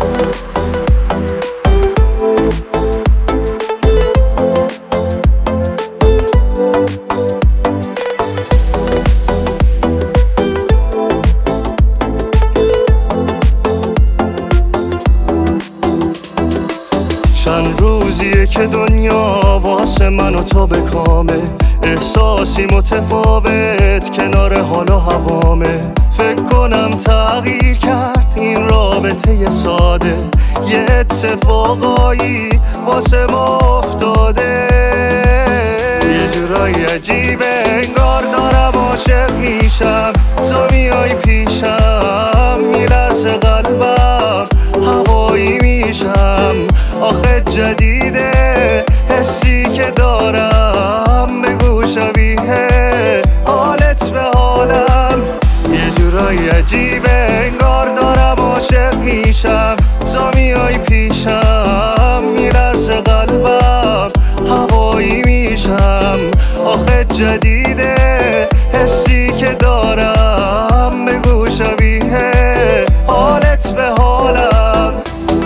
چند روزیه که دنیا واسه من و تو به کامه، احساسی متفاوت کنار حال و هوامه. فکر کنم تغییر کرد این رابطه ساده، یه اتفاقایی واسه ما افتاده. یه جورایی عجیبه انگار دارم عاشق میشم، تو میای پیشم میلرزه قلبم، هوایی میشم. آخه جدیده حسی که دارم، بگو شبیه حالت به حالم. یه جورایی عجیبه انگار دارم عاشق میشم، تو میای پیشم میلرزه قلبم، هوایی میشم. آخه جدیده حسی که دارم، بگو شبیه حالت به حالم.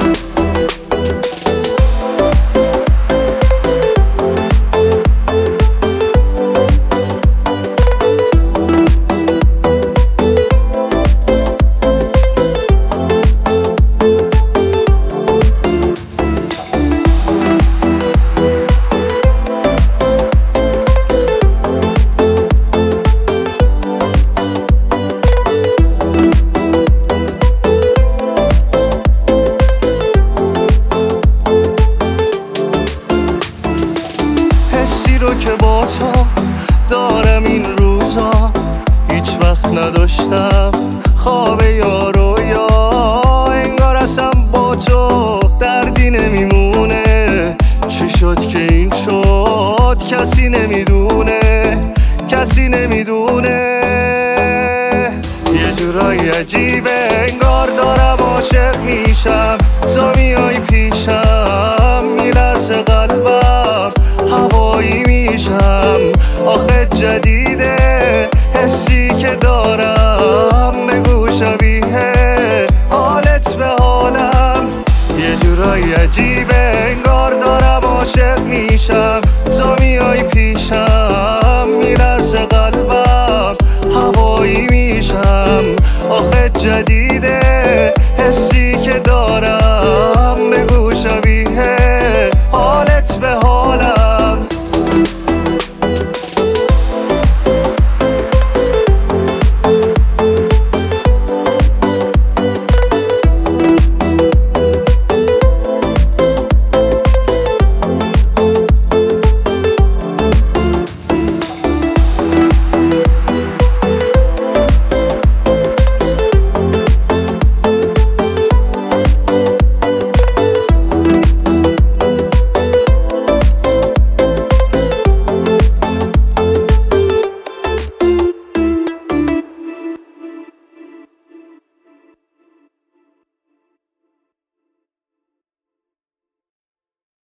حسی رو که با تو دارم این روزا هیچ وقت نداشتم، خواب یا رویا انگار اصلا با تو دردی نمیمونه. چی شد که این شد کسی نمیدونه، کسی نمیدونه. یه جورایی عجیبه انگار دارم عاشق میشم، تو میای پیشم میلرزه قلبم، هوایی میشم. آخه جدیده حسی که دارم، بگو شبیه حالت به حالم. یه جورایی عجیبه انگار دارم عاشق میشم، تو میای پیشم میلرزه قلبم، هوایی میشم. آخه جدیده حسی که دارم،